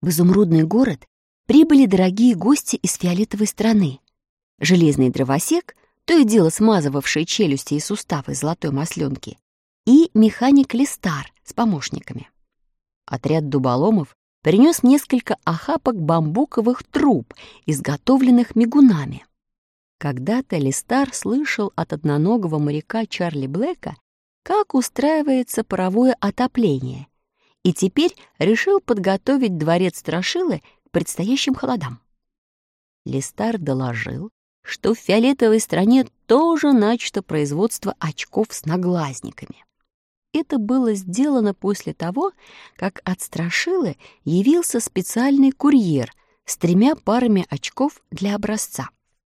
В изумрудный город прибыли дорогие гости из фиолетовой страны. Железный дровосек, то и дело смазывавший челюсти и суставы золотой масленки, и механик Листар с помощниками. Отряд дуболомов принес несколько охапок бамбуковых труб, изготовленных мигунами. Когда-то Листар слышал от одноногого моряка Чарли Блэка, как устраивается паровое отопление, и теперь решил подготовить дворец Страшилы к предстоящим холодам. Листар доложил, что в фиолетовой стране тоже начато производство очков с наглазниками. Это было сделано после того, как от Страшилы явился специальный курьер с 3 парами очков для образца.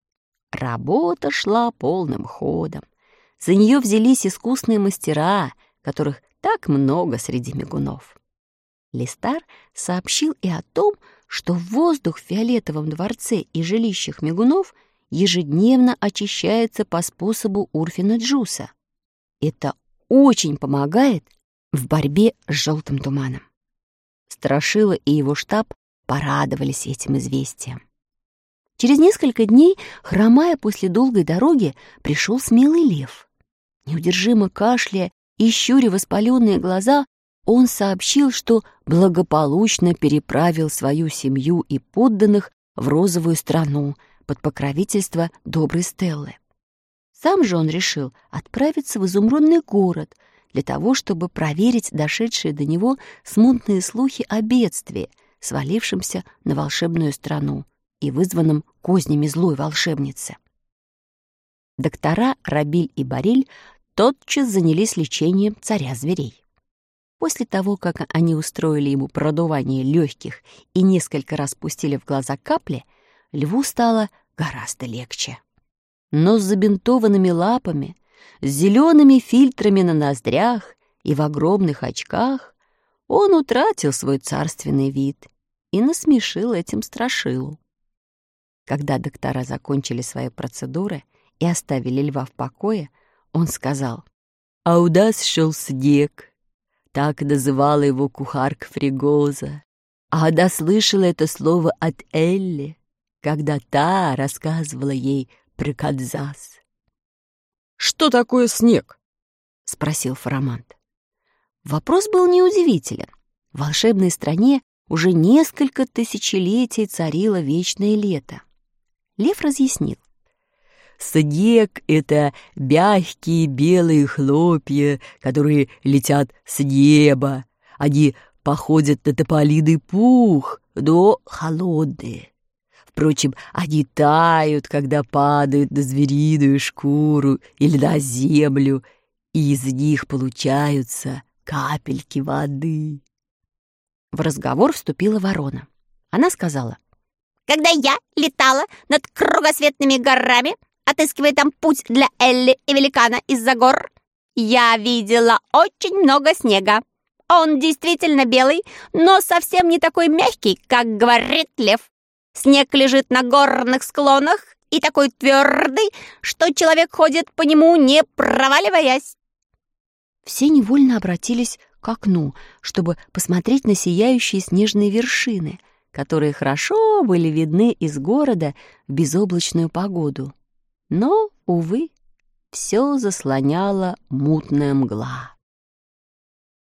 Работа шла полным ходом. За нее взялись искусные мастера, которых так много среди мигунов. Листар сообщил и о том, что воздух в фиолетовом дворце и жилищах мигунов ежедневно очищается по способу Урфина Джуса. Это очень помогает в борьбе с желтым туманом. Страшила и его штаб порадовались этим известием. Через несколько дней, хромая после долгой дороги, пришел смелый лев. Неудержимо кашляя и щуря воспаленные глаза, он сообщил, что благополучно переправил свою семью и подданных в розовую страну под покровительство доброй Стеллы. Сам же он решил отправиться в изумрудный город для того, чтобы проверить дошедшие до него смутные слухи о бедствии, свалившемся на волшебную страну и вызванном кознями злой волшебницы. Доктора Рабиль и Бариль тотчас занялись лечением царя зверей. После того, как они устроили ему продувание легких и несколько раз пустили в глаза капли, льву стало гораздо легче. Но с забинтованными лапами, с зелеными фильтрами на ноздрях и в огромных очках он утратил свой царственный вид и насмешил этим Страшилу. Когда доктора закончили свои процедуры и оставили льва в покое, он сказал: «А у нас шел снег». Так называла его кухарка Фригоза. А она слышала это слово от Элли, когда та рассказывала ей про Канзас. «Что такое снег?» — спросил Фарамант. Вопрос был неудивителен. В волшебной стране уже несколько тысячелетий царило вечное лето. Лев разъяснил. Снег — это мягкие белые хлопья, которые летят с неба. Они походят на тополиный пух, но холодные. Впрочем, они тают, когда падают на звериную шкуру или на землю, и из них получаются капельки воды. В разговор вступила ворона. Она сказала: «Когда я летала над кругосветными горами, отыскивая там путь для Элли и великана из-за гор, я видела очень много снега. Он действительно белый, но совсем не такой мягкий, как говорит лев. Снег лежит на горных склонах и такой твердый, что человек ходит по нему, не проваливаясь». Все невольно обратились к окну, чтобы посмотреть на сияющие снежные вершины, которые хорошо были видны из города в безоблачную погоду. Но, увы, все заслоняла мутная мгла.